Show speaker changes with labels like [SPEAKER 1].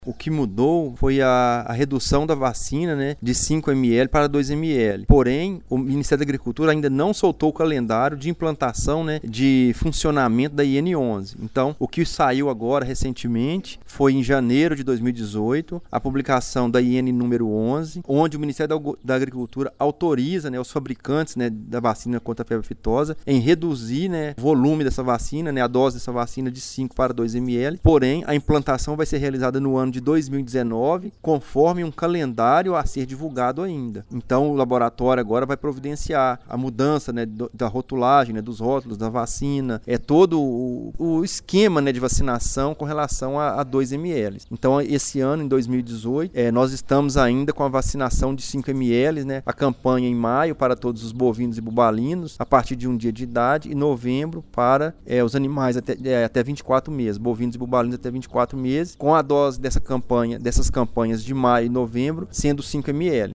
[SPEAKER 1] O que mudou foi a redução da vacina, né, de 5 ml para 2 ml. Porém, o Ministério da Agricultura ainda não soltou o calendário de implantação, né, de funcionamento da IN 11. Então, o que saiu agora recentemente foi em janeiro de 2018 a publicação da IN número 11, onde o Ministério da Agricultura autoriza, né, os fabricantes, né, da vacina contra a febre aftosa em reduzir, né, o volume dessa vacina, né, a dose dessa vacina de 5 para 2 ml. Porém, a implantação vai ser realizada no ano de 2019, conforme um calendário a ser divulgado ainda. Então, o laboratório agora vai providenciar a mudança, né, da rotulagem, né, dos rótulos da vacina, todo o esquema, né, de vacinação com relação a 2 ml. Então, esse ano, em 2018, nós estamos ainda com a vacinação de 5 ml, né, a campanha em maio para todos os bovinos e bubalinos, a partir de um dia de idade, e novembro para os animais até 24 meses, bovinos e bubalinos até 24 meses, com a dose dessas campanhas de maio e novembro sendo 5 ml.